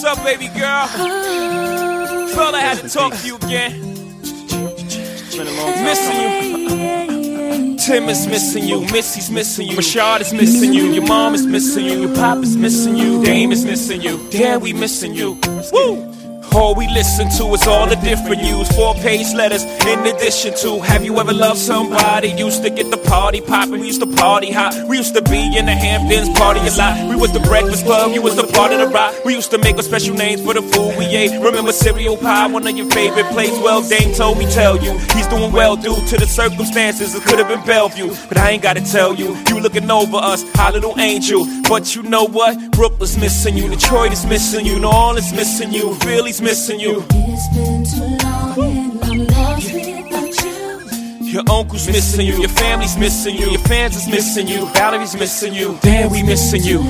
What's up, baby girl? Felt I had to talk to you again. It's been a long time. Missing you. Tim is missing you. Missy's missing you. Rashad is missing you. Your mom is missing you. Your pop is missing you. Dame is missing you. Dad, we missing you. Woo! All we listen to is all the different news. 4-page letters in addition to. Have you ever loved somebody? Used to get the party poppin', we used to party hot. We used to be in the Hamptons, party a lot. We was the Breakfast Club, you was the part of the rock. We used to make a special names for the food we ate. Remember cereal pie, one of your favorite plates? Well, Dame told me tell you, he's doing well due to the circumstances. It could have been Bellevue, but I ain't gotta tell you. You looking over us, our little angel. But you know what? Brooklyn's missing you, Detroit is missing you, New Orleans missing you, Philly's missing you. It's been too long and I'm lost without you. Your uncle's missing you, your family's missing you, your fans is missing you, Valerie's missing you, damn we missing you.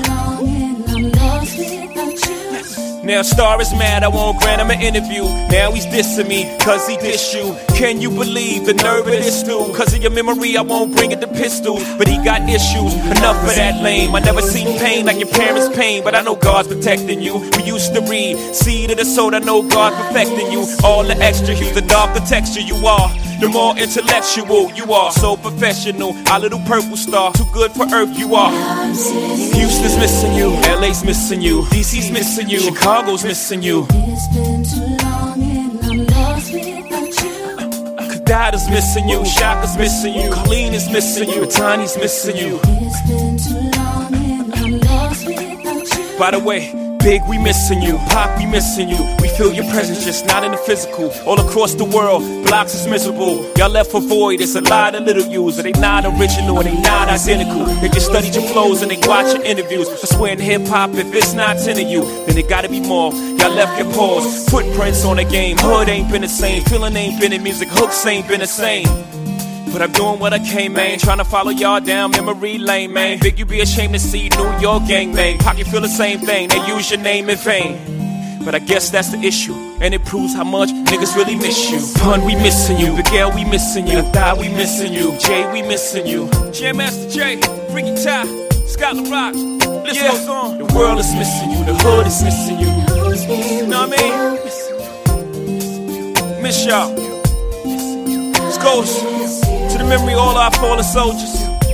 Now Star is mad, I won't grant him an interview. Now he's dissing me, cause he diss you. Can you believe the nerve of this dude? Cause of your memory, I won't bring it to pistols. But he got issues, enough of that lame. I never seen pain like your parents' pain, but I know God's protecting you. We used to read, seed of the soul, I know God's perfecting you. All the extra hues, the darker texture you are. The more intellectual you are, so professional. Our little purple star, too good for earth you are. Houston's missing you, LA's missing you, DC's missing you, Chicago's missing you. It's been too long and I'm lost without you. Kadada's missing you, Shaka's missing you, Colleen is missing you, Tani's missing you. It's been too long and I'm lost without you. By the way, Big, we missing you. Pop, we missing you. We feel your presence, just not in the physical. All across the world, blocks is miserable. Y'all left for void, it's a lot of little yous. But they not original and they not identical. They just studied your flows and they watch your interviews. I swear in hip-hop, if it's not 10 of you, then it gotta be more. Y'all left your paws, footprints on the game. Hood ain't been the same, feeling ain't been in music, hooks ain't been the same. But I'm doing what I can, man. Trying to follow y'all down memory lane, man. Big, you be ashamed to see New York gang, man. Pocket feel the same thing, they use your name in vain. But I guess that's the issue, and it proves how much niggas really miss you. Pun, we missing you. Miguel, we missing you. Thigh, we missing you. Jay, we missing you. J Master J, Freaky Ty, Scotland Rock. List goes on. The world is missing you. The hood is missing you. You know what I mean? Miss y'all. This goes to the memory of all our fallen soldiers.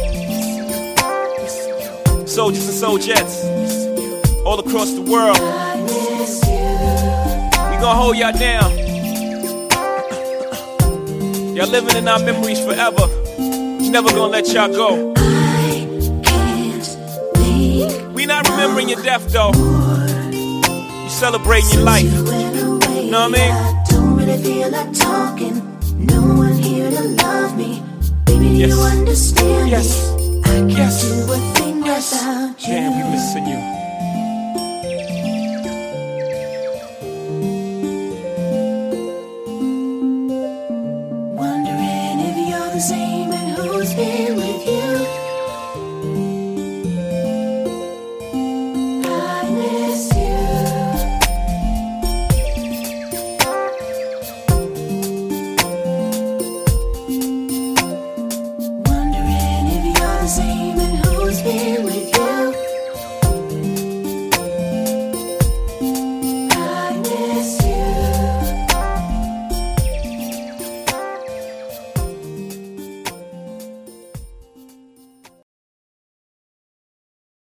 Soldiers and soldiettes all across the world. We gonna hold y'all down. Y'all living in our memories forever. Never gonna let y'all go. We not remembering your death though. You celebrating your life. You know what I mean? I don't really feel like talking. No one here to love me. Baby, do you understand me? I can't do a thing without you. Damn, we missing you.